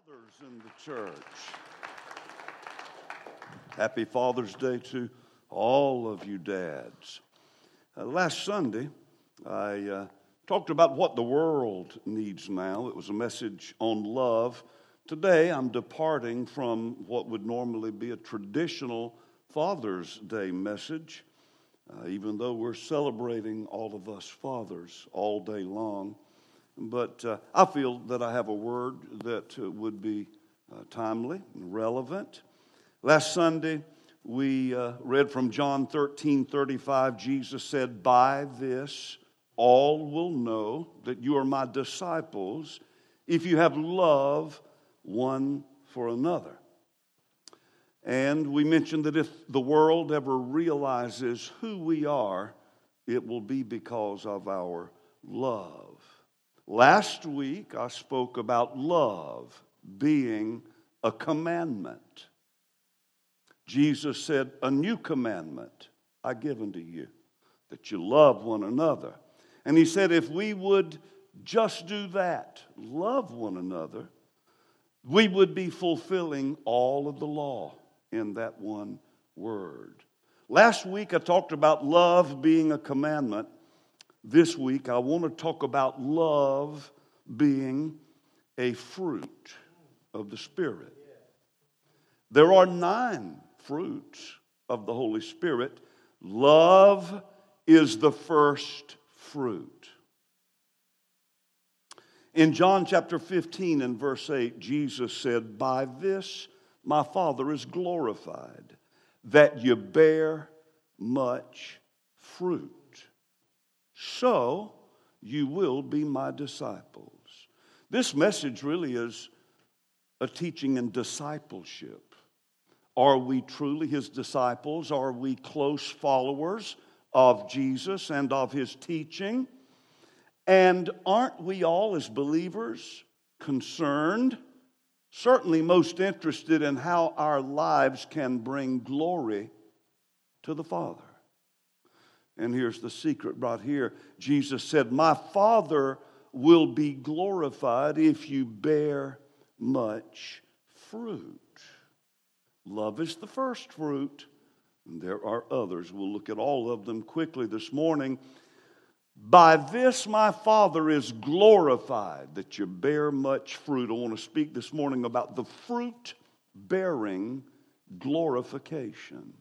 Fathers in the church. Happy Father's Day to all of you dads. Last Sunday, I talked about what the world needs now. It was a message on love. Today, I'm departing from what would normally be a traditional Father's Day message, even though we're celebrating all of us fathers all day long. But I feel that I have a word that would be timely and relevant. Last Sunday, we read from John 13:35. Jesus said, "By this all will know that you are my disciples if you have love one for another." And we mentioned that if the world ever realizes who we are, it will be because of our love. Last week, I spoke about love being a commandment. Jesus said, "A new commandment I give unto you, that you love one another." And he said if we would just do that, love one another, we would be fulfilling all of the law in that one word. Last week, I talked about love being a commandment. This week, I want to talk about love being a fruit of the Spirit. There are 9 fruits of the Holy Spirit. Love is the first fruit. In John chapter 15 and verse 8, Jesus said, "By this my Father is glorified, that you bear much fruit. So you will be my disciples." This message really is a teaching in discipleship. Are we truly his disciples? Are we close followers of Jesus and of his teaching? And aren't we all as believers concerned, certainly most interested in how our lives can bring glory to the Father? And here's the secret right here. Jesus said, "My Father will be glorified if you bear much fruit." Love is the first fruit, and there are others. We'll look at all of them quickly this morning. By this my Father is glorified, that you bear much fruit. I want to speak this morning about the fruit-bearing glorification.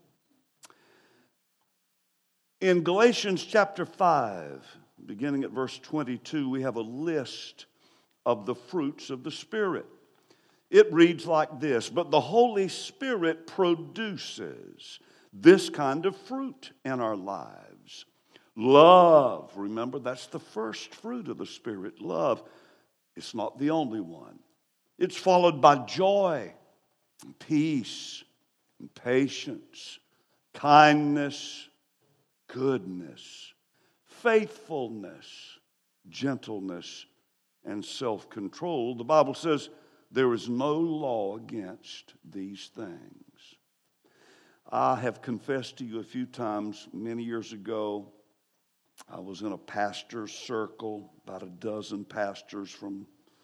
In Galatians chapter 5, beginning at verse 22, we have a list of the fruits of the Spirit. It reads like this: "But the Holy Spirit produces this kind of fruit in our lives. Love," remember, that's the first fruit of the Spirit, love. It's not the only one. It's followed by joy, and peace, and patience, kindness, goodness, faithfulness, gentleness, and self-control. The Bible says there is no law against these things. I have confessed to you a few times. Many years ago, I was in a pastor's circle, about a dozen pastors from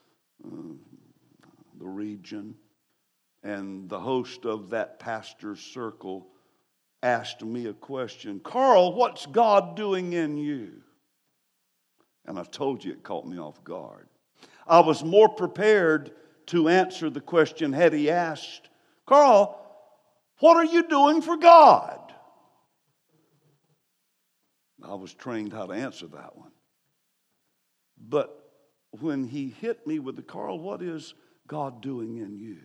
the region, and the host of that pastor's circle asked me a question: "Carl, what's God doing in you?" And I told you it caught me off guard. I was more prepared to answer the question had he asked, "Carl, what are you doing for God?" I was trained how to answer that one. But when he hit me with the, "Carl, what is God doing in you?"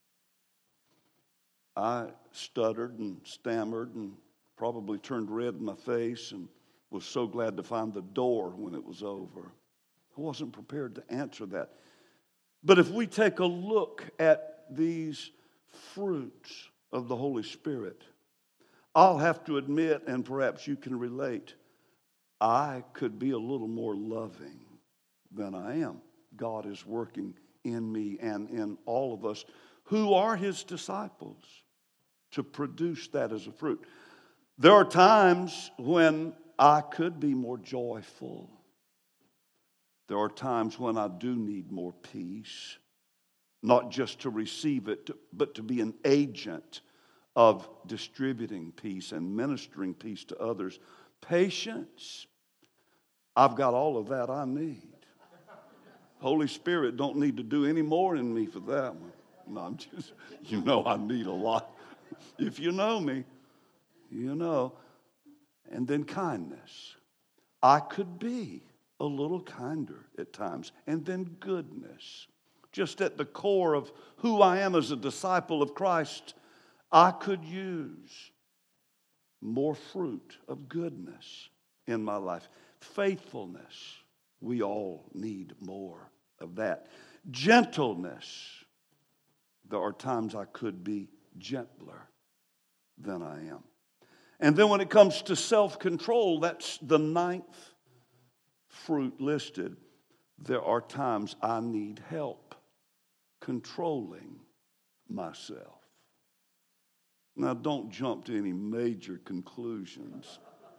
I stuttered and stammered and probably turned red in my face and was so glad to find the door when it was over. I wasn't prepared to answer that. But if we take a look at these fruits of the Holy Spirit, I'll have to admit, and perhaps you can relate, I could be a little more loving than I am. God is working in me and in all of us who are his disciples to produce that as a fruit. There are times when I could be more joyful. There are times when I do need more peace. not just to receive it, but to be an agent of distributing peace and ministering peace to others. Patience, I've got all of that I need. Holy Spirit don't need to do any more in me for that one. No, I'm just, I need a lot. If you know me, you know. And then kindness. I could be a little kinder at times. And then goodness. Just at the core of who I am as a disciple of Christ, I could use more fruit of goodness in my life. Faithfulness. We all need more of that. Gentleness. There are times I could be gentler than I am. And then when it comes to self-control, that's the 9th fruit listed. There are times I need help controlling myself. Now, don't jump to any major conclusions.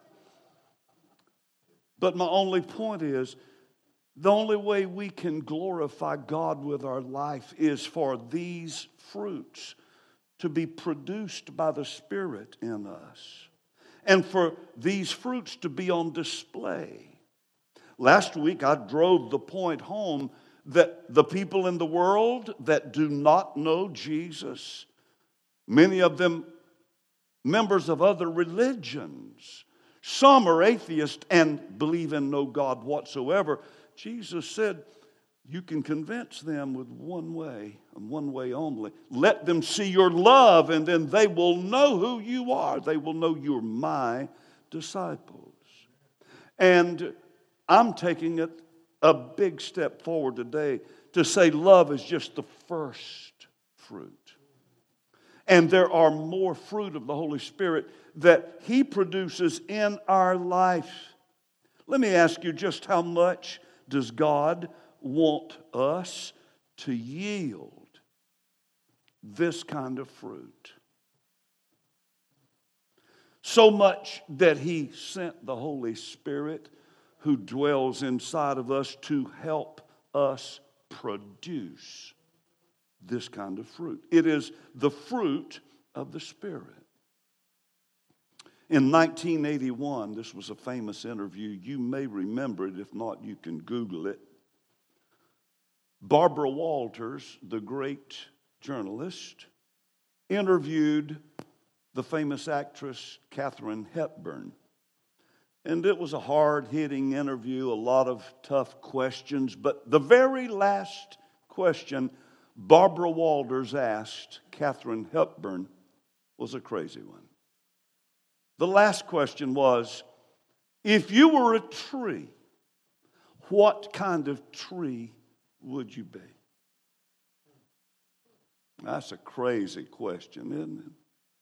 But my only point is, the only way we can glorify God with our life is for these fruits to be produced by the Spirit in us, and for these fruits to be on display. Last week, I drove the point home that the people in the world that do not know Jesus, many of them members of other religions, some are atheists and believe in no God whatsoever. Jesus said, you can convince them with one way and one way only. Let them see your love, and then they will know who you are. They will know you're my disciples. And I'm taking it a big step forward today to say love is just the first fruit. And there are more fruit of the Holy Spirit that He produces in our life. Let me ask you, just how much does God want us to yield this kind of fruit? So much that He sent the Holy Spirit who dwells inside of us to help us produce this kind of fruit. It is the fruit of the Spirit. In 1981, this was a famous interview. You may remember it. If not, you can Google it. Barbara Walters, the great journalist, interviewed the famous actress Katharine Hepburn. And it was a hard-hitting interview, a lot of tough questions. But the very last question Barbara Walters asked Katharine Hepburn was a crazy one. The last question was, if you were a tree, what kind of tree would you be? That's a crazy question, isn't it?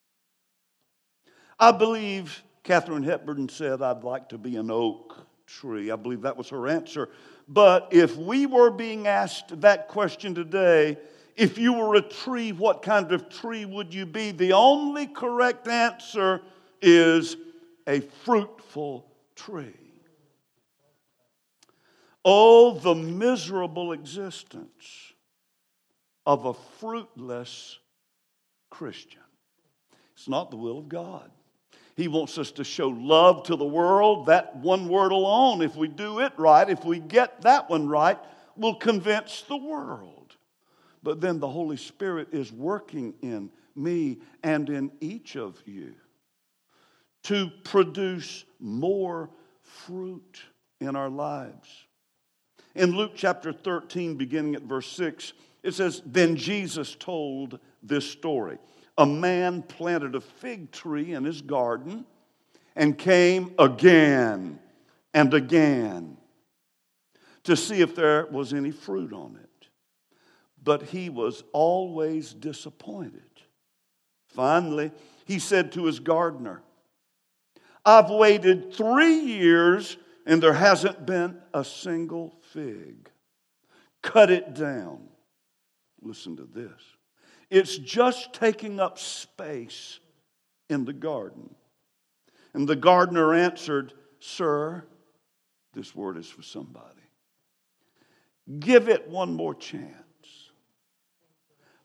I believe Katharine Hepburn said, I'd like to be an oak tree. I believe that was her answer. But if we were being asked that question today, if you were a tree, what kind of tree would you be? The only correct answer is a fruitful tree. Oh, the miserable existence of a fruitless Christian. It's not the will of God. He wants us to show love to the world. That one word alone, if we do it right, if we get that one right, will convince the world. But then the Holy Spirit is working in me and in each of you to produce more fruit in our lives. In Luke chapter 13, beginning at verse 6, it says, Then Jesus told this story. A man planted a fig tree in his garden and came again and again to see if there was any fruit on it. But he was always disappointed. Finally, he said to his gardener, I've waited 3 years and there hasn't been a single fig. Cut it down. Listen to this. It's just taking up space in the garden. And the gardener answered, Sir, this word is for somebody. Give it one more chance.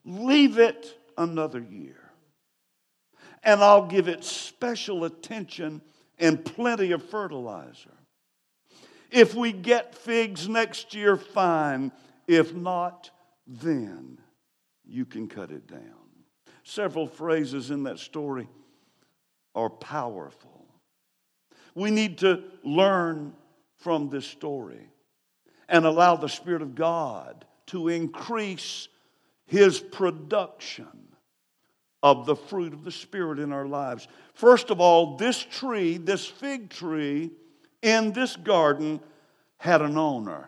leave it another year. And I'll give it special attention and plenty of fertilizer. If we get figs next year, fine. If not, then you can cut it down. Several phrases in that story are powerful. We need to learn from this story and allow the Spirit of God to increase His production of the fruit of the Spirit in our lives. First of all, this tree, this fig tree in this garden had an owner.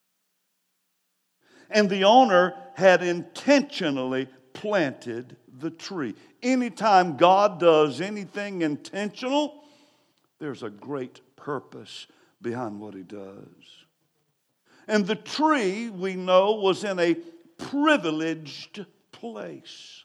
And the owner had intentionally planted the tree. Anytime God does anything intentional, there's a great purpose behind what He does. And the tree, we know, was in a privileged place.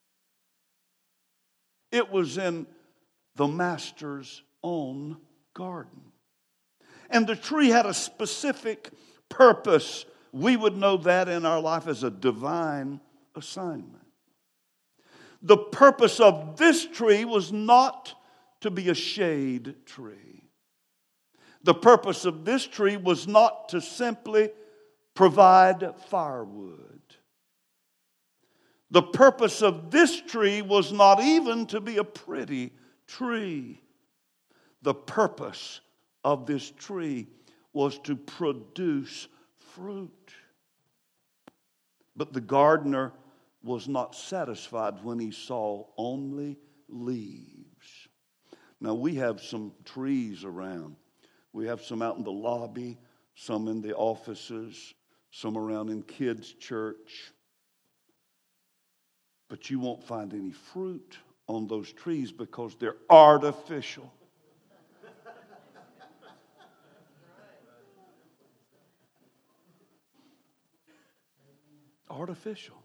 It was in the master's own garden. And the tree had a specific purpose. We would know that in our life as a divine assignment. The purpose of this tree was not to be a shade tree. The purpose of this tree was not to simply provide firewood. The purpose of this tree was not even to be a pretty tree. The purpose of this tree was to produce fruit. But the gardener was not satisfied when he saw only leaves. Now, we have some trees around. We have some out in the lobby, some in the offices, some around in kids' church. But you won't find any fruit on those trees because they're artificial. Artificial.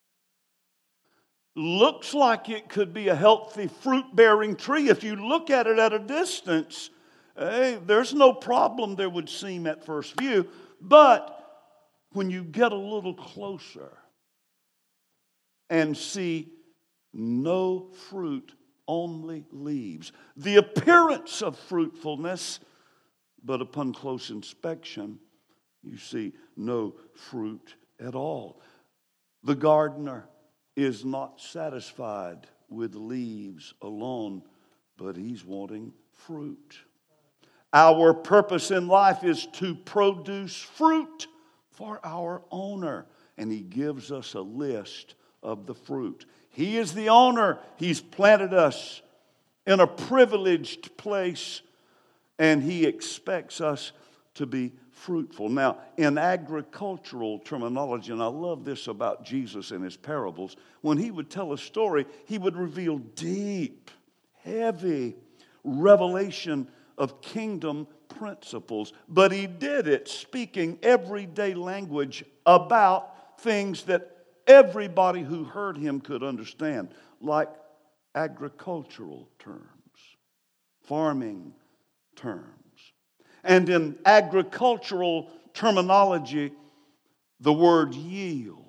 Looks like it could be a healthy fruit-bearing tree. If you look at it at a distance, there's no problem there would seem at first view. But when you get a little closer and see no fruit, only leaves, the appearance of fruitfulness, but upon close inspection, you see no fruit at all. The gardener is not satisfied with leaves alone, but he's wanting fruit. Our purpose in life is to produce fruit for our owner, and he gives us a list of the fruit. He is the owner. He's planted us in a privileged place, and he expects us to be fruitful. Now, in agricultural terminology, and I love this about Jesus and his parables, when he would tell a story, he would reveal deep, heavy revelation of kingdom principles. But he did it speaking everyday language about things that everybody who heard him could understand, like agricultural terms, farming terms. And in agricultural terminology, the word yield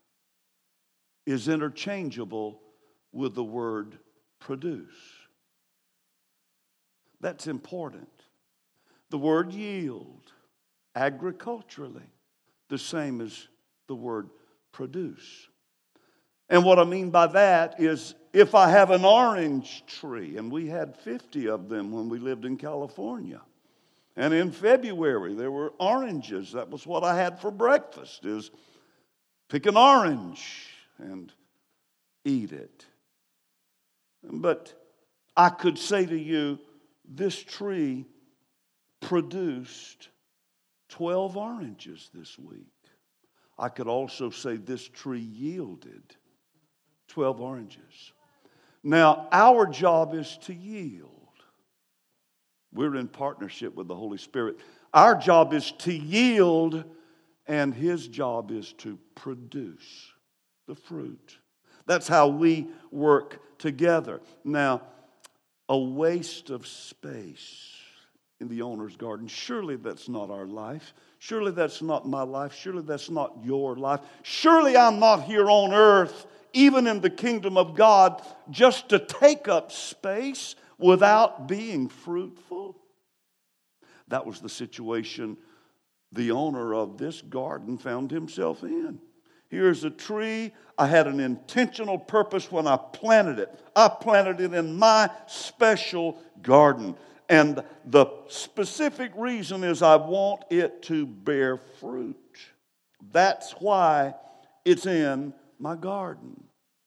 is interchangeable with the word produce. That's important. The word yield, agriculturally, the same as the word produce. And what I mean by that is if I have an orange tree, and we had 50 of them when we lived in California, and in February, there were oranges. That was what I had for breakfast, is pick an orange and eat it. But I could say to you, this tree produced 12 oranges this week. I could also say this tree yielded 12 oranges. Now, our job is to yield. We're in partnership with the Holy Spirit. Our job is to yield, and his job is to produce the fruit. That's how we work together. Now, a waste of space in the owner's garden. Surely that's not our life. Surely that's not my life. Surely that's not your life. Surely I'm not here on earth, even in the kingdom of God, just to take up space without being fruitful. That was the situation the owner of this garden found himself in. Here's a tree. I had an intentional purpose when I planted it. I planted it in my special garden. And the specific reason is I want it to bear fruit. That's why it's in my garden.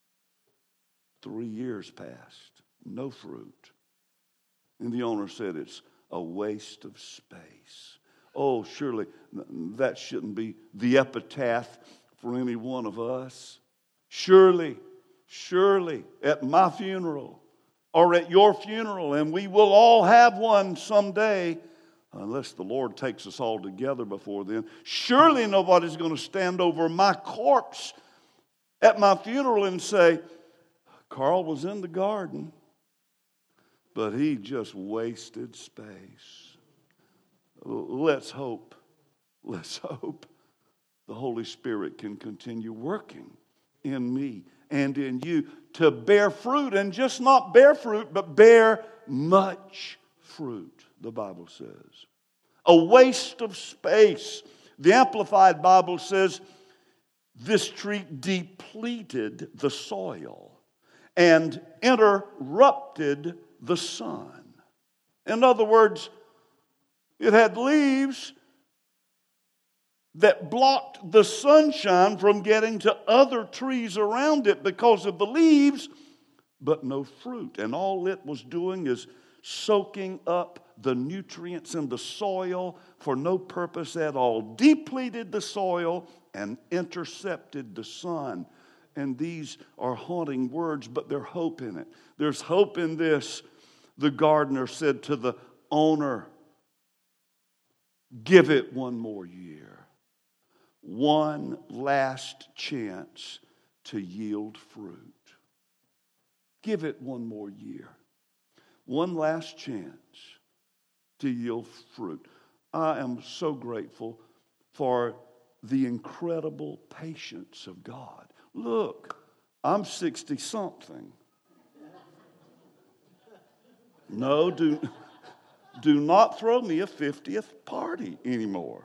3 years passed, no fruit. And the owner said, it's a waste of space. Oh, surely that shouldn't be the epitaph for any one of us. Surely at my funeral or at your funeral, and we will all have one someday, unless the Lord takes us all together before then. Surely nobody's going to stand over my corpse at my funeral and say, Carl was in the garden, but he just wasted space. Let's hope the Holy Spirit can continue working in me and in you to bear fruit, and just not bear fruit, but bear much fruit, the Bible says. A waste of space. The Amplified Bible says this tree depleted the soil and interrupted the sun. In other words, it had leaves that blocked the sunshine from getting to other trees around it because of the leaves, but no fruit. And all it was doing is soaking up the nutrients in the soil for no purpose at all. Depleted the soil and intercepted the sun. And these are haunting words, but there's hope in it. There's hope in this. The gardener said to the owner, give it one more year. One last chance to yield fruit. Give it one more year. One last chance to yield fruit. I am so grateful for the incredible patience of God. Look, I'm 60-something. No, do not throw me a 50th party anymore.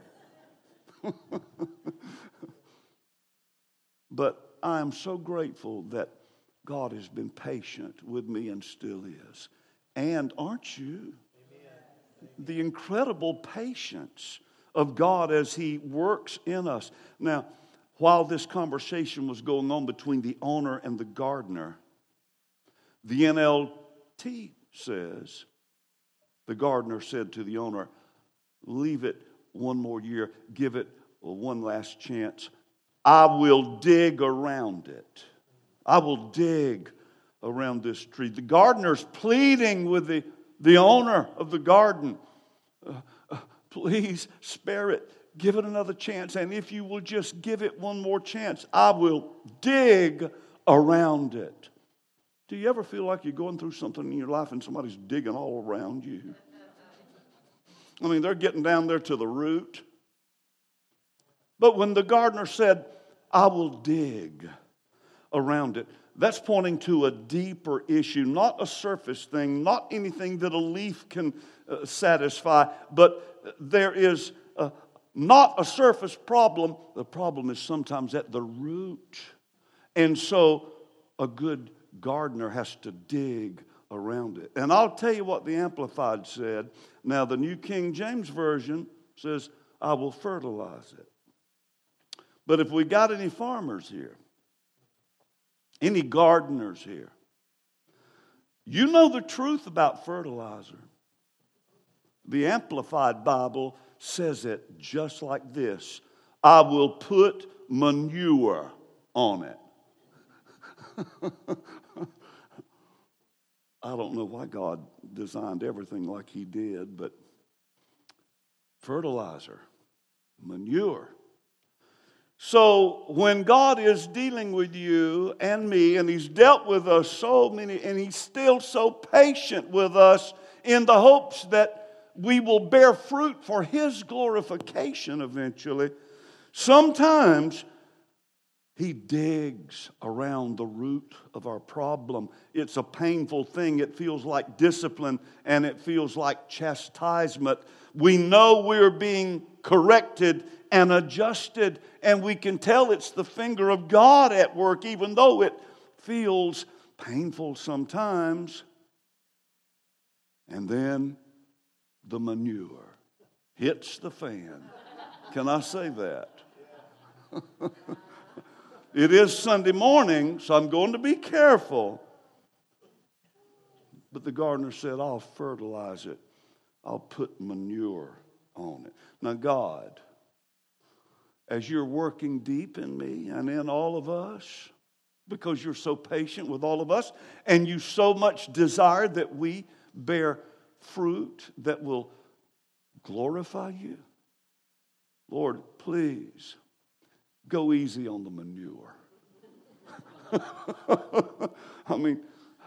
But I am so grateful that God has been patient with me and still is. And aren't you? The incredible patience of God as He works in us. Now, while this conversation was going on between the owner and the gardener, the NLT says, the gardener said to the owner, leave it one more year, give it one last chance. I will dig around it. I will dig around this tree. The gardener's pleading with the owner of the garden. Please spare it. Give it another chance. And if you will just give it one more chance, I will dig around it. Do you ever feel like you're going through something in your life and somebody's digging all around you? I mean, they're getting down there to the root. But when the gardener said, I will dig around it, that's pointing to a deeper issue, not a surface thing, not anything that a leaf can satisfy, but there is not a surface problem. The problem is sometimes at the root. And so a good gardener has to dig around it. And I'll tell you what the Amplified said. Now, the New King James Version says, I will fertilize it. But if we got any farmers here, any gardeners here, you know the truth about fertilizer. The Amplified Bible says it just like this. I will put manure on it. I don't know why God designed everything like He did, but fertilizer, manure. So when God is dealing with you and me, and He's dealt with us so many, and He's still so patient with us in the hopes that we will bear fruit for His glorification eventually, sometimes He digs around the root of our problem. It's a painful thing. It feels like discipline and it feels like chastisement. We know we're being corrected and adjusted, and we can tell it's the finger of God at work, even though it feels painful sometimes. And then the manure hits the fan. Can I say that? It is Sunday morning, so I'm going to be careful. But the gardener said, I'll fertilize it. I'll put manure on it. Now, God, as you're working deep in me and in all of us, because you're so patient with all of us, and you so much desire that we bear fruit that will glorify you, Lord, please go easy on the manure. I mean,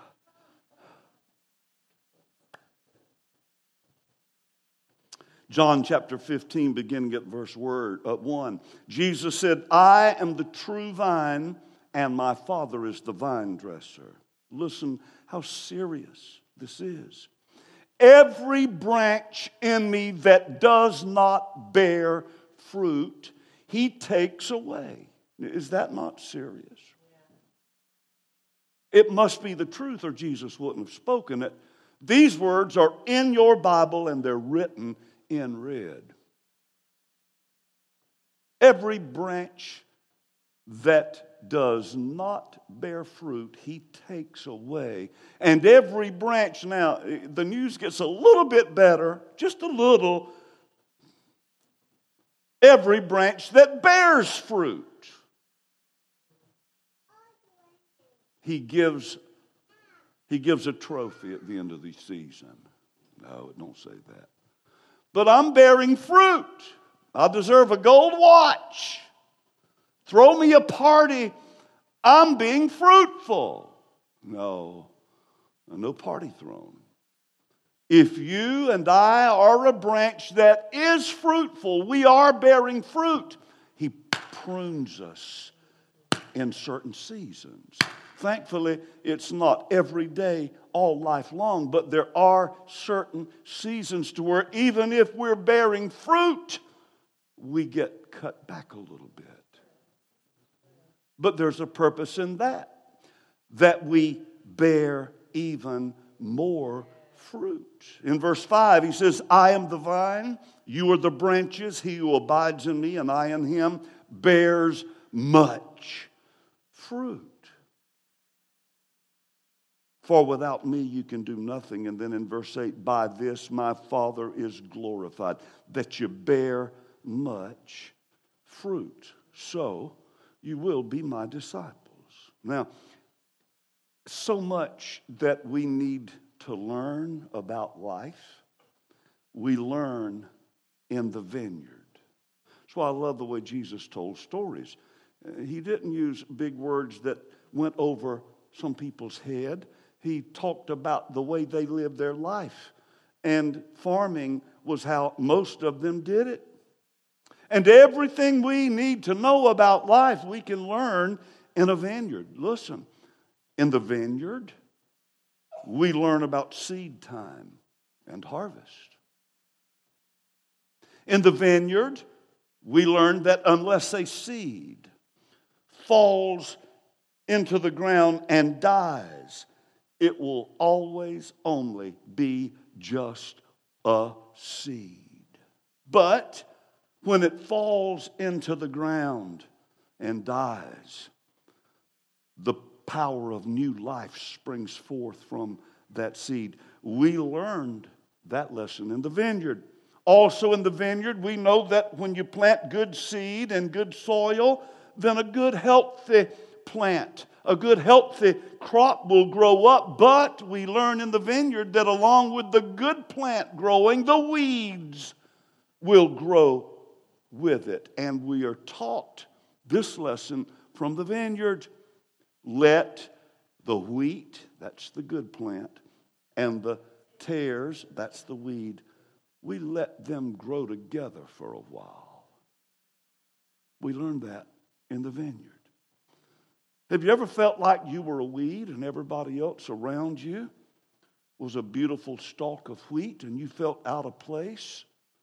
John chapter 15, beginning at verse 1. Jesus said, I am the true vine, and my Father is the vine dresser. Listen how serious this is. Every branch in me that does not bear fruit, He takes away. Is that not serious? It must be the truth, or Jesus wouldn't have spoken it. These words are in your Bible and they're written in red. Every branch that does not bear fruit, He takes away. And every branch, now, the news gets a little bit better, just a little. Every branch that bears fruit, He gives a trophy at the end of the season. No, it don't say that. But I'm bearing fruit. I deserve a gold watch. Throw me a party. I'm being fruitful. No party thrown. If you and I are a branch that is fruitful, we are bearing fruit, He prunes us in certain seasons. Thankfully, it's not every day, all life long, but there are certain seasons to where even if we're bearing fruit, we get cut back a little bit. But there's a purpose in that we bear even more fruit. In verse 5, He says, I am the vine, you are the branches, he who abides in me and I in him bears much fruit. For without me you can do nothing. And then in verse 8, by this my Father is glorified, that you bear much fruit. So you will be my disciples. Now, so much that we need to learn about life, we learn in the vineyard. That's why I love the way Jesus told stories. He didn't use big words that went over some people's head. He talked about the way they lived their life. And farming was how most of them did it. And everything we need to know about life, we can learn in a vineyard. Listen, in the vineyard, we learn about seed time and harvest. In the vineyard, we learn that unless a seed falls into the ground and dies, it will always only be just a seed. But when it falls into the ground and dies, the power of new life springs forth from that seed. We learned that lesson in the vineyard. Also in the vineyard, we know that when you plant good seed and good soil, then a good healthy plant, a good healthy crop will grow up. But we learn in the vineyard that along with the good plant growing, the weeds will grow with it. And we are taught this lesson from the vineyard. Let the wheat, that's the good plant, and the tares, that's the weed, we let them grow together for a while. We learned that in the vineyard. Have you ever felt like you were a weed and everybody else around you was a beautiful stalk of wheat and you felt out of place?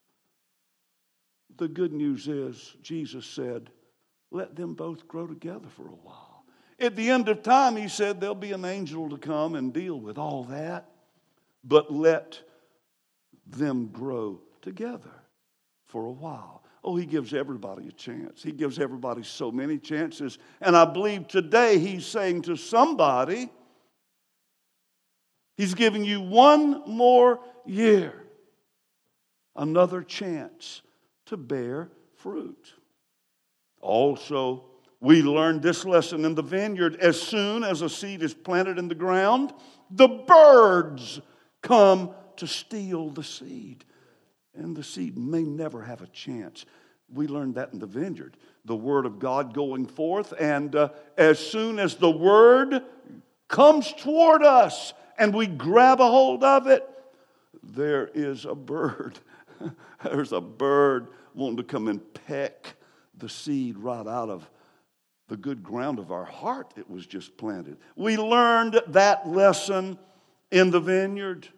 The good news is, Jesus said, let them both grow together for a while. At the end of time, he said, there'll be an angel to come and deal with all that, but let them grow together for a while. Oh, he gives everybody a chance. He gives everybody so many chances. And I believe today he's saying to somebody, he's giving you one more year, another chance to bear fruit. Also, we learned this lesson in the vineyard. As soon as a seed is planted in the ground, the birds come to steal the seed. And the seed may never have a chance. We learned that in the vineyard. The word of God going forth, and as soon as the word comes toward us and we grab a hold of it, there is a bird. There's a bird wanting to come and peck the seed right out of the good ground of our heart that was just planted. We learned that lesson in the vineyard.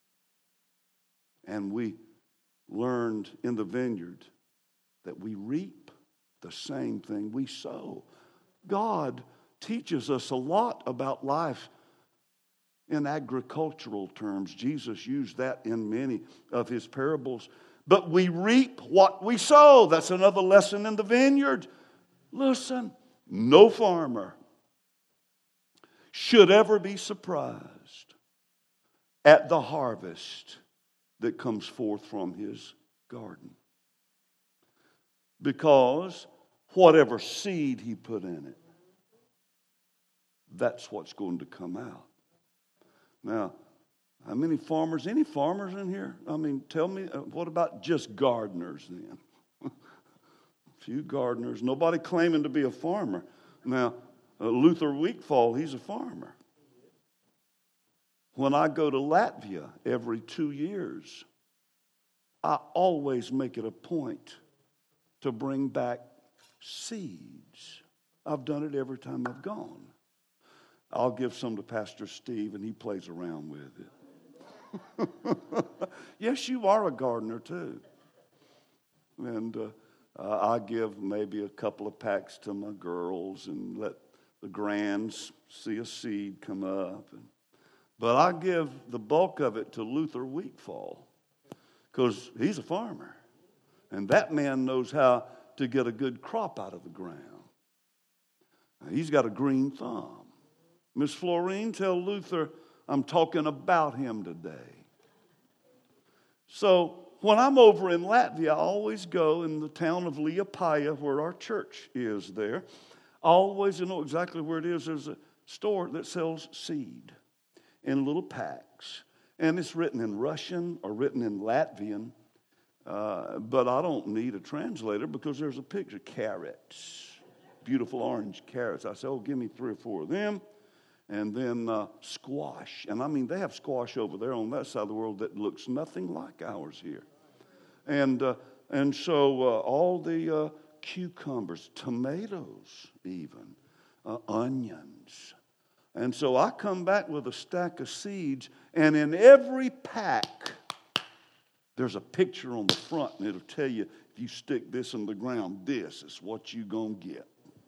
And we learned in the vineyard that we reap the same thing we sow. God teaches us a lot about life in agricultural terms. Jesus used that in many of his parables. But we reap what we sow. That's another lesson in the vineyard. Listen, no farmer should ever be surprised at the harvest that comes forth from his garden. Because whatever seed he put in it, that's what's going to come out. Now, how many farmers, any farmers in here? I mean, tell me, what about just gardeners then? A few gardeners, nobody claiming to be a farmer. Now, Luther Weekfall, he's a farmer. When I go to Latvia every 2 years, I always make it a point to bring back seeds. I've done it every time I've gone. I'll give some to Pastor Steve, and he plays around with it. Yes, you are a gardener too. And I give maybe a couple of packs to my girls and let the grands see a seed come up. But I give the bulk of it to Luther Weekfall because he's a farmer. And that man knows how to get a good crop out of the ground. He's got a green thumb. Miss Florine, tell Luther I'm talking about him today. So when I'm over in Latvia, I always go in the town of Liepāja where our church is there. I always know exactly where it is. There's a store that sells seed in little packs. And it's written in Russian or written in Latvian. But I don't need a translator because there's a picture. Carrots. Beautiful orange carrots. I said, give me 3 or 4 of them. And then squash. And I mean, they have squash over there on that side of the world that looks nothing like ours here. And so all the cucumbers, tomatoes even, onions. And so I come back with a stack of seeds, and in every pack, there's a picture on the front, and it'll tell you, if you stick this in the ground, this is what you're going to get.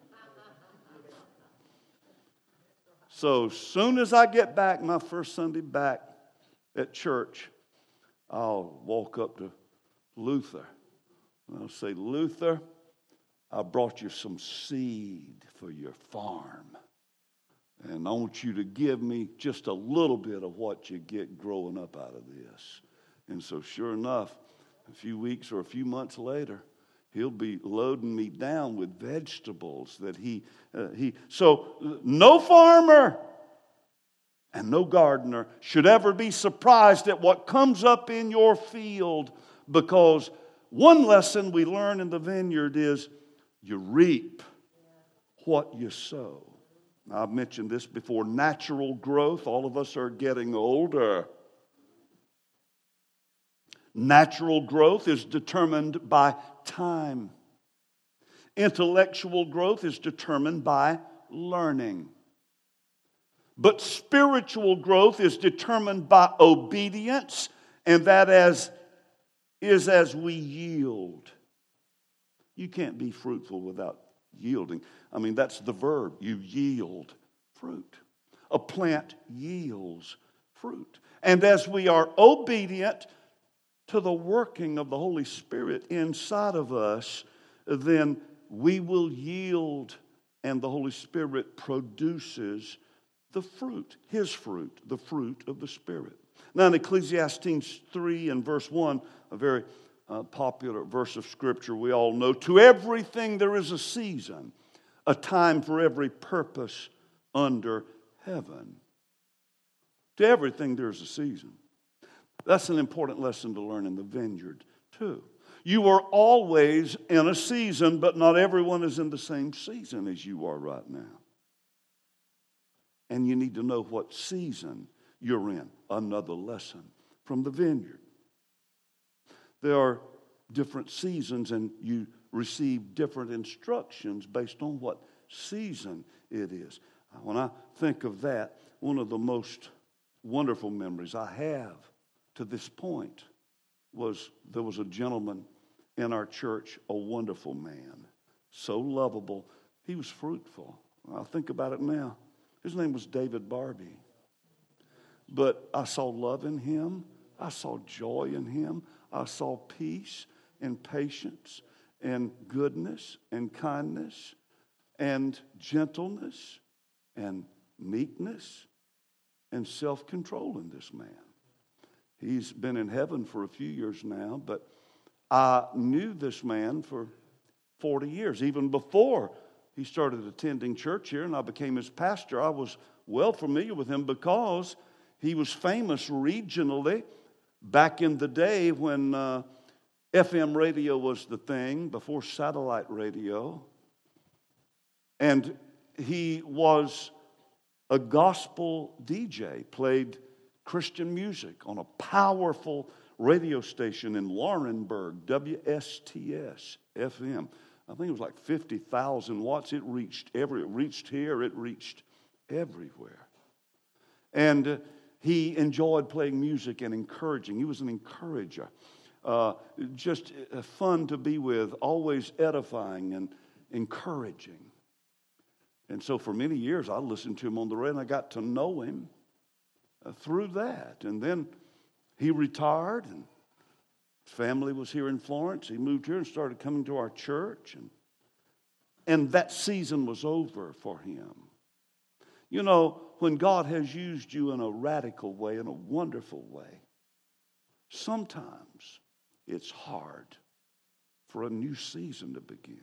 So as soon as I get back, my first Sunday back at church, I'll walk up to Luther, and I'll say, Luther, I brought you some seed for your farm. And I want you to give me just a little bit of what you get growing up out of this. And so sure enough, a few weeks or a few months later, he'll be loading me down with vegetables that So no farmer and no gardener should ever be surprised at what comes up in your field, because one lesson we learn in the vineyard is you reap what you sow. I've mentioned this before, natural growth. All of us are getting older. Natural growth is determined by time. Intellectual growth is determined by learning. But spiritual growth is determined by obedience, and that is as we yield. You can't be fruitful without yielding. I mean, that's the verb. You yield fruit. A plant yields fruit. And as we are obedient to the working of the Holy Spirit inside of us, then we will yield, and the Holy Spirit produces the fruit, His fruit, the fruit of the Spirit. Now in Ecclesiastes 3 and verse 1, a very popular verse of Scripture we all know, to everything there is a season, a time for every purpose under heaven. To everything there's a season. That's an important lesson to learn in the vineyard too. You are always in a season, but not everyone is in the same season as you are right now. And you need to know what season you're in. Another lesson from the vineyard. There are different seasons, and you receive different instructions based on what season it is. When I think of that, one of the most wonderful memories I have to this point was there was a gentleman in our church, a wonderful man, so lovable. He was fruitful. I think about it now. His name was David Barbie. But I saw love in him. I saw joy in him. I saw peace and patience and goodness and kindness and gentleness and meekness and self-control in this man. He's been in heaven for a few years now, but I knew this man for 40 years, even before he started attending church here and I became his pastor. I was well familiar with him because he was famous regionally back in the day when FM radio was the thing, before satellite radio. And he was a gospel DJ, played Christian music on a powerful radio station in Laurinburg, WSTS FM. I think it was like 50,000 watts. It reached here, it reached everywhere. And he enjoyed playing music and encouraging. He was an encourager. Just fun to be with, always edifying and encouraging. And so for many years, I listened to him on the radio, and I got to know him through that. And then he retired, and his family was here in Florence. He moved here and started coming to our church. And that season was over for him. You know, when God has used you in a radical way, in a wonderful way, sometimes it's hard for a new season to begin.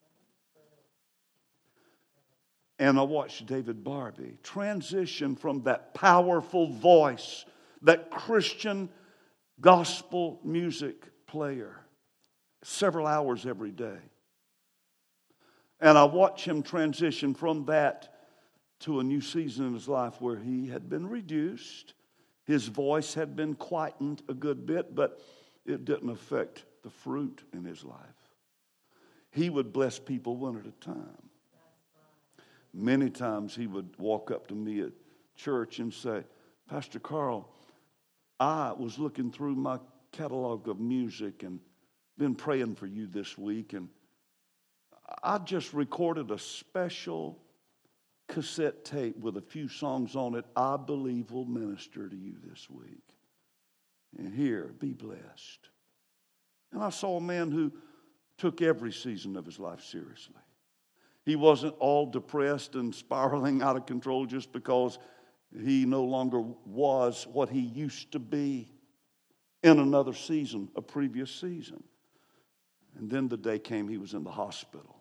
And I watched David Barbie transition from that powerful voice, that Christian gospel music player, several hours every day. And I watched him transition from that to a new season in his life where he had been reduced. His voice had been quietened a good bit, but it didn't affect the fruit in his life. He would bless people one at a time. Many times he would walk up to me at church and say, Pastor Carl, I was looking through my catalog of music and been praying for you this week, and I just recorded a special cassette tape with a few songs on it I believe will minister to you this week. And here, be blessed. And I saw a man who took every season of his life seriously. He wasn't all depressed and spiraling out of control just because he no longer was what he used to be in another season, a previous season. And then the day came he was in the hospital.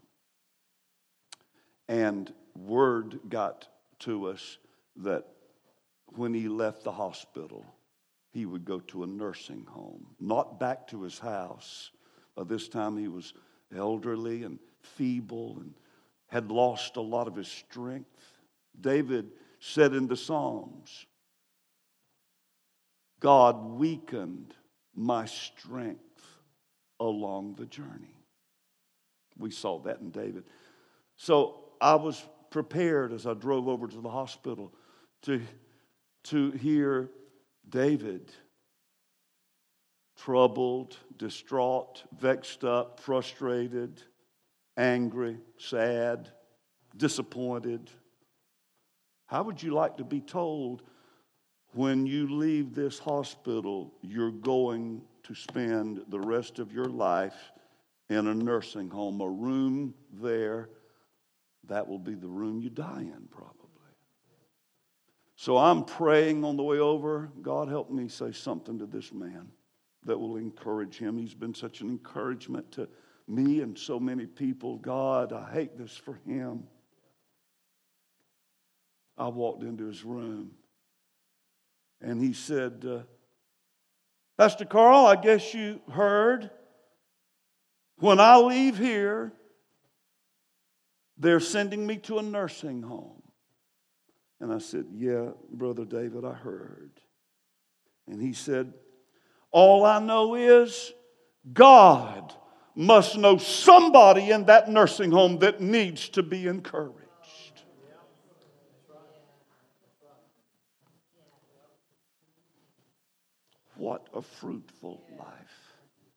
And word got to us that when he left the hospital, he would go to a nursing home, not back to his house. By this time he was elderly and feeble and had lost a lot of his strength. David said in the Psalms, God weakened my strength along the journey. We saw that in David. So I was prepared as I drove over to the hospital to hear David troubled, distraught, vexed up, frustrated, angry, sad, disappointed. How would you like to be told when you leave this hospital, you're going to spend the rest of your life in a nursing home, a room there? That will be the room you die in, probably. So I'm praying on the way over, God, help me say something to this man that will encourage him. He's been such an encouragement to me and so many people. God, I hate this for him. I walked into his room, and he said, Pastor Carl, I guess you heard, when I leave here, they're sending me to a nursing home. And I said, yeah, Brother David, I heard. And he said, all I know is God must know somebody in that nursing home that needs to be encouraged. What a fruitful life.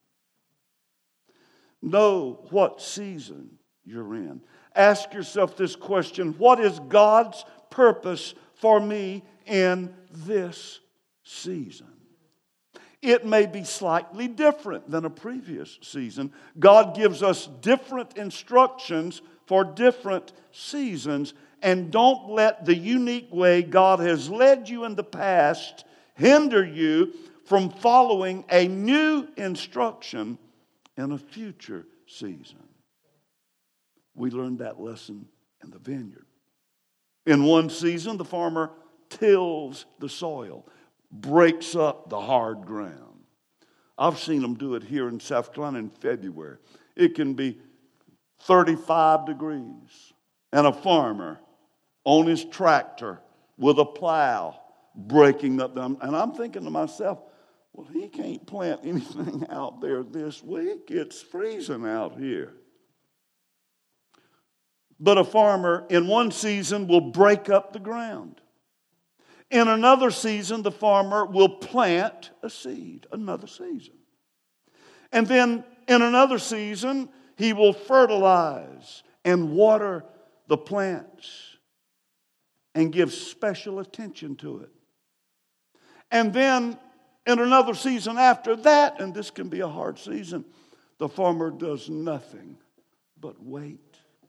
Know what season you're in. Ask yourself this question: what is God's purpose for me in this season? It may be slightly different than a previous season. God gives us different instructions for different seasons, and don't let the unique way God has led you in the past hinder you from following a new instruction in a future season. We learned that lesson in the vineyard. In one season, the farmer tills the soil, breaks up the hard ground. I've seen them do it here in South Carolina in February. It can be 35 degrees, and a farmer on his tractor with a plow breaking up them. And I'm thinking to myself, well, he can't plant anything out there this week. It's freezing out here. But a farmer in one season will break up the ground. In another season, the farmer will plant a seed, another season. And then in another season, he will fertilize and water the plants and give special attention to it. And then in another season after that, and this can be a hard season, the farmer does nothing but wait.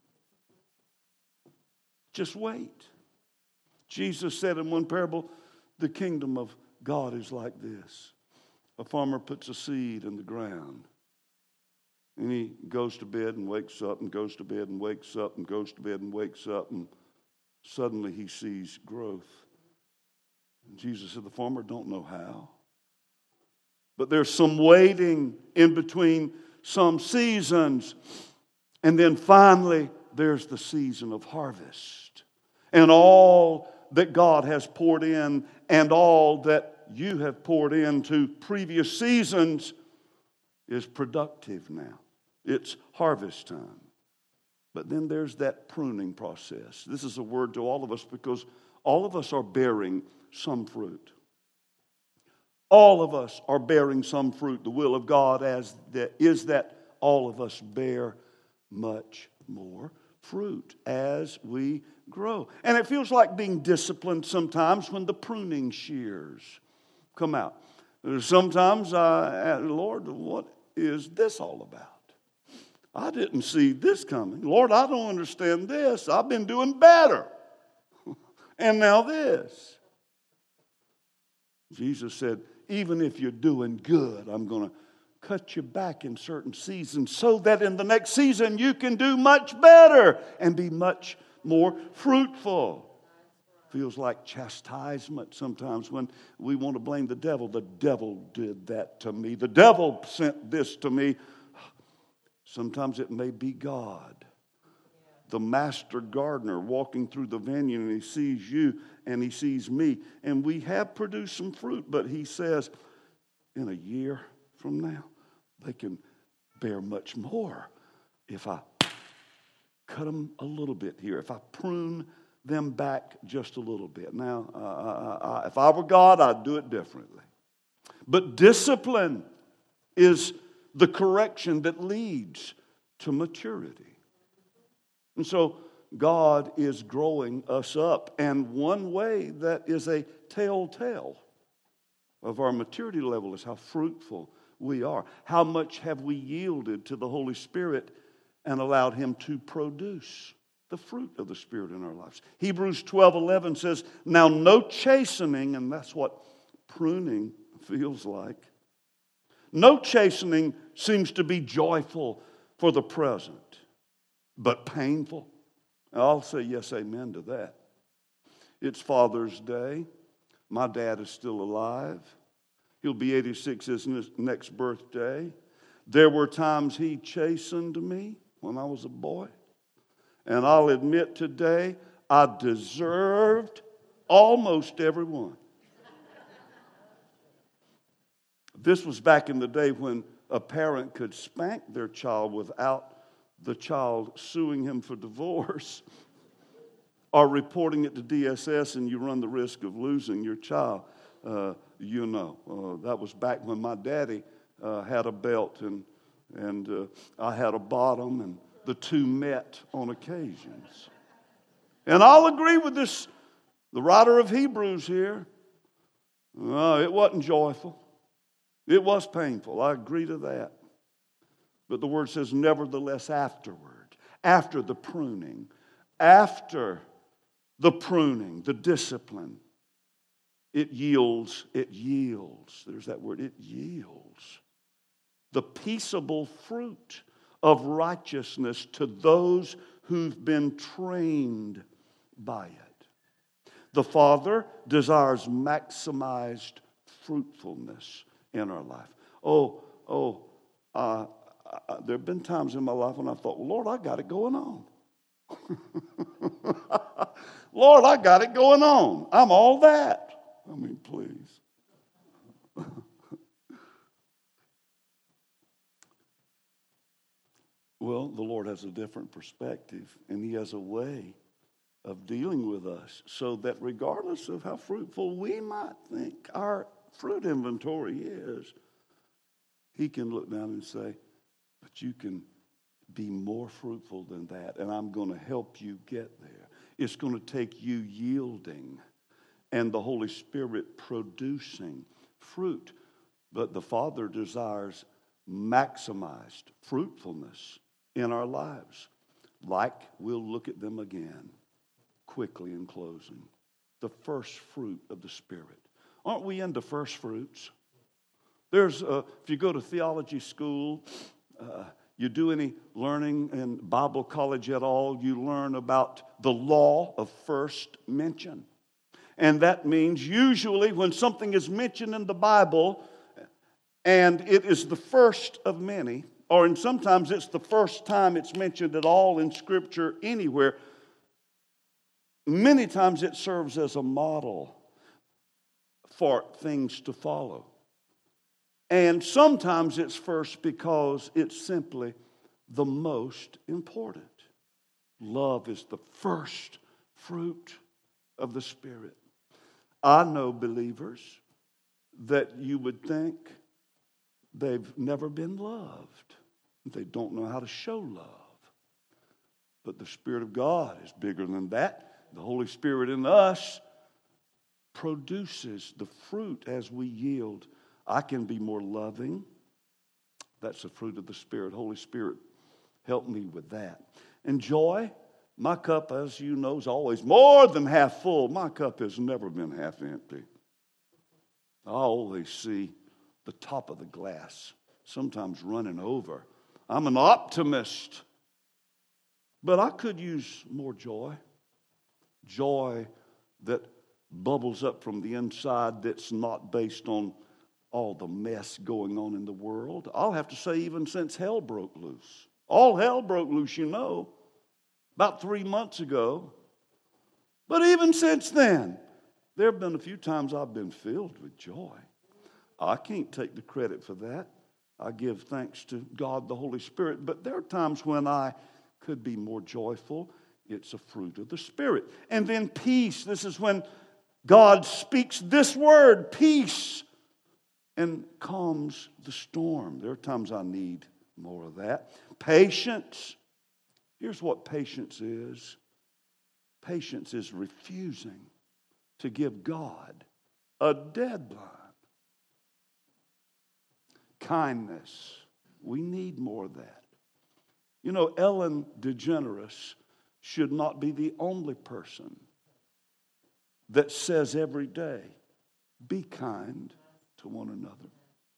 Just wait. Jesus said in one parable, the kingdom of God is like this. A farmer puts a seed in the ground, and he goes to bed and wakes up and goes to bed and wakes up and goes to bed and wakes up, and suddenly he sees growth. And Jesus said the farmer don't know how. But there's some waiting in between some seasons, and then finally there's the season of harvest. And all that God has poured in and all that you have poured into previous seasons is productive now. It's harvest time. But then there's that pruning process. This is a word to all of us because all of us are bearing some fruit. All of us are bearing some fruit. The will of God is that all of us bear much more fruit as we grow. And it feels like being disciplined sometimes when the pruning shears come out. Sometimes I ask, Lord, what is this all about? I didn't see this coming. Lord, I don't understand this. I've been doing better. And now this. Jesus said, even if you're doing good, I'm going to cut you back in certain seasons so that in the next season you can do much better and be much more fruitful. Feels like chastisement sometimes when we want to blame the devil. The devil did that to me. The devil sent this to me. Sometimes it may be God, the master gardener walking through the vineyard, and he sees you and he sees me. And we have produced some fruit, but he says, in a year, from now. They can bear much more if I cut them a little bit here, if I prune them back just a little bit. Now, if I were God, I'd do it differently. But discipline is the correction that leads to maturity. And so God is growing us up. And one way that is a telltale of our maturity level is how fruitful we are. How much have we yielded to the Holy Spirit and allowed Him to produce the fruit of the Spirit in our lives? Hebrews 12:11 says, now no chastening, and that's what pruning feels like. No chastening seems to be joyful for the present, but painful. I'll say yes, amen to that. It's Father's Day. My dad is still alive. He'll be 86 his next birthday. There were times he chastened me when I was a boy. And I'll admit today, I deserved almost every one. This was back in the day when a parent could spank their child without the child suing him for divorce or reporting it to DSS, and you run the risk of losing your child. That was back when my daddy had a belt and I had a bottom, and the two met on occasions. And I'll agree with this, the writer of Hebrews here. It wasn't joyful. It was painful. I agree to that. But the word says, nevertheless, afterward, after the pruning, the discipline, it yields. There's that word, it yields the peaceable fruit of righteousness to those who've been trained by it. The Father desires maximized fruitfulness in our life. There have been times in my life when I thought, well, Lord, I got it going on. Lord, I got it going on. I'm all that. I mean, please. Well, the Lord has a different perspective, and He has a way of dealing with us so that regardless of how fruitful we might think our fruit inventory is, He can look down and say, but you can be more fruitful than that, and I'm going to help you get there. It's going to take you yielding and the Holy Spirit producing fruit. But the Father desires maximized fruitfulness in our lives. Like, we'll look at them again quickly in closing. The first fruit of the Spirit. Aren't we into first fruits? If you go to theology school, you do any learning in Bible college at all, you learn about the law of first mention. And that means usually when something is mentioned in the Bible and it is the first of many, or sometimes it's the first time it's mentioned at all in Scripture anywhere, many times it serves as a model for things to follow. And sometimes it's first because it's simply the most important. Love is the first fruit of the Spirit. I know believers that you would think they've never been loved. They don't know how to show love. But the Spirit of God is bigger than that. The Holy Spirit in us produces the fruit as we yield. I can be more loving. That's the fruit of the Spirit. Holy Spirit, help me with that. And joy, my cup, as you know, is always more than half full. My cup has never been half empty. I always see the top of the glass, sometimes running over. I'm an optimist. But I could use more joy. Joy that bubbles up from the inside, that's not based on all the mess going on in the world. I'll have to say even since hell broke loose. All hell broke loose, you know, about 3 months ago. But even since then, there have been a few times I've been filled with joy. I can't take the credit for that. I give thanks to God, the Holy Spirit. But there are times when I could be more joyful. It's a fruit of the Spirit. And then peace. This is when God speaks this word, peace, and calms the storm. There are times I need more of that. Patience. Here's what patience is. Patience is refusing to give God a deadline. Kindness. We need more of that. You know, Ellen DeGeneres should not be the only person that says every day, be kind to one another.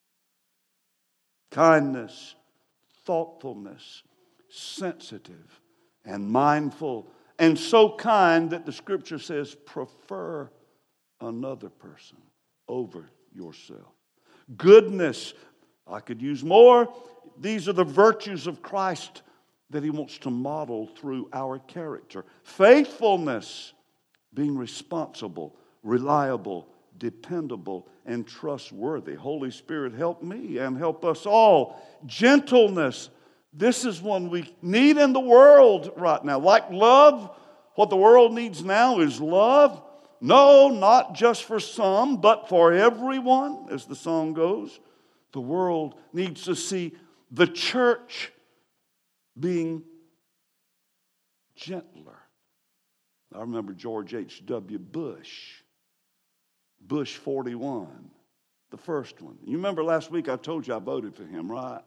Kindness, thoughtfulness, sensitive and mindful, and so kind that the Scripture says, prefer another person over yourself. Goodness, I could use more. These are the virtues of Christ that He wants to model through our character. Faithfulness, being responsible, reliable, dependable, and trustworthy. Holy Spirit, help me and help us all. Gentleness, this is one we need in the world right now. Like love, what the world needs now is love. No, not just for some, but for everyone, as the song goes. The world needs to see the church being gentler. I remember George H.W. Bush, Bush 41, the first one. You remember last week I told you I voted for him, right?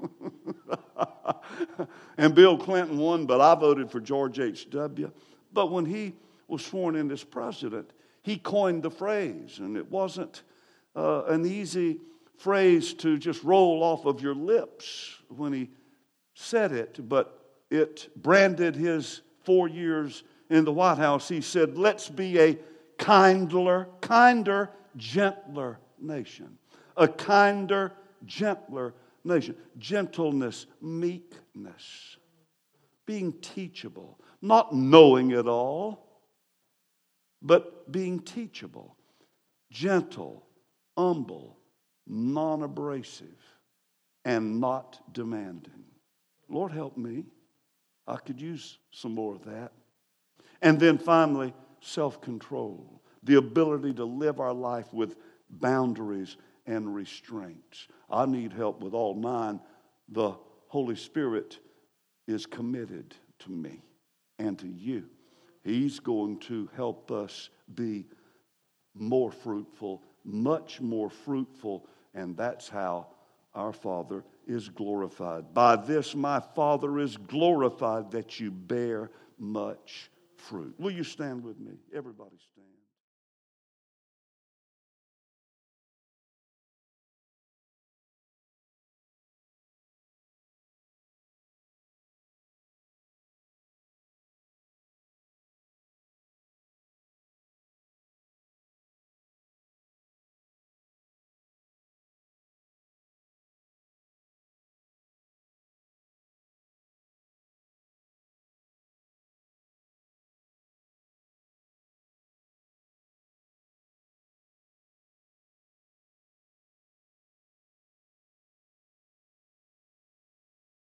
And Bill Clinton won, but I voted for George H.W. But when he was sworn in as president, he coined the phrase, and it wasn't an easy phrase to just roll off of your lips when he said it, but it branded his 4 years in the White House. He said, let's be a kinder, gentler nation. A kinder, gentler nation. Gentleness, meekness, being teachable, not knowing it all, but being teachable, gentle, humble, non-abrasive, and not demanding. Lord, help me. I could use some more of that. And then finally, self-control, the ability to live our life with boundaries and restraints. I need help with all 9. The Holy Spirit is committed to me and to you. He's going to help us be more fruitful, much more fruitful, and that's how our Father is glorified. By this my Father is glorified, that you bear much fruit. Will you stand with me? Everybody stand.